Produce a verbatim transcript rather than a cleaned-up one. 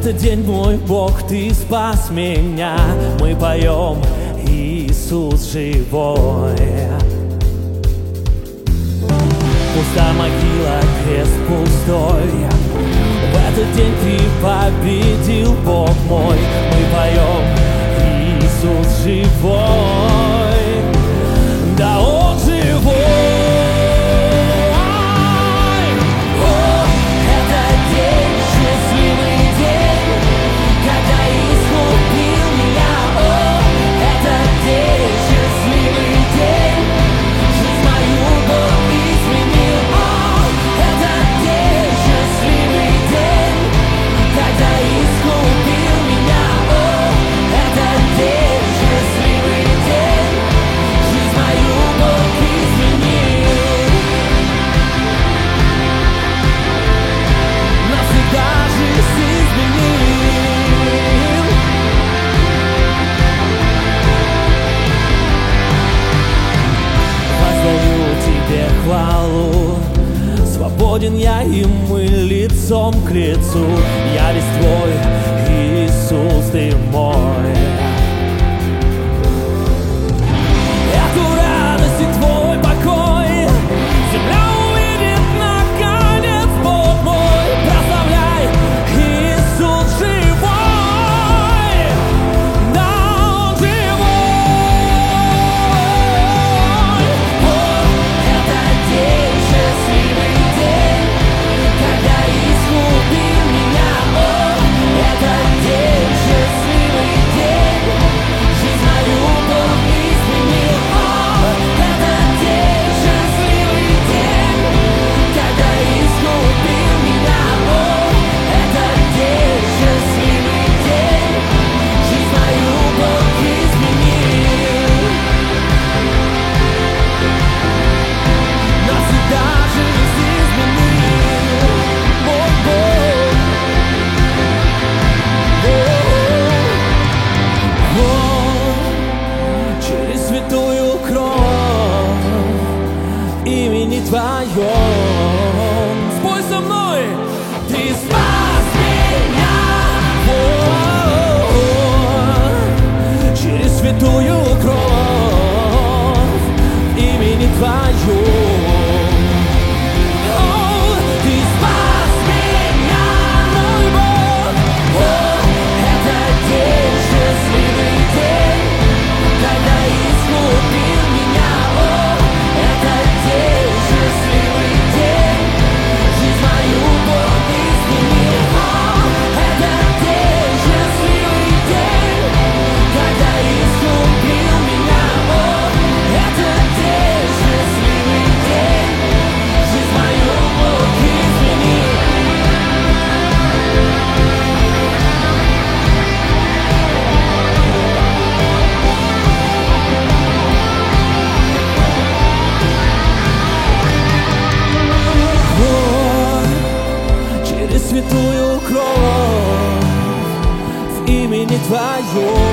этот день, мой Бог, Ты спас меня. Мы поем: Иисус живой. Пуста могила, крест пустой. В этот день Ты победил, Бог мой. Мы поем: Иисус живой. Да, Он живой. О, это день, счастливый день, когда искупил меня. О, это день, счастливый день, жизнь мою Бог изменил. О, это день, счастливый день, когда искупил меня. О, это день, счастливый день, жизнь мою Бог изменил. Навсегда жизнь изменил. Воздаю Тебе хвалу, свободен я, и мы лицом к лицу. Я весь Твой, Иисус, Ты мой. Эту радость и Твой покой земля увидит наконец, Бог мой. Прославляй, Иисус живой. Да, Он живой. О, это день, счастливый день, когда искупил меня. О, это день, счастливый день, жизнь мою Бог изменил. О, это день, счастливый день, когда искупил меня. О, это день, счастливый день, жизнь мою Бог изменил. Навсегда жизнь изменил. Мой Бог. О, через святую кровь имени Твоем. Спой со мной! Ты спас меня. О, через святую кровь имени Твоем. О, Ты спас меня, мой Бог. О, это день, счастливый день, когда искупил меня. О, это день, счастливый день, жизнь мою Бог изменил. О, это день, счастливый день, когда искупил меня. О, это день, счастливый день, жизнь мою Бог изменил. О, через святую кровь в имени Твоем.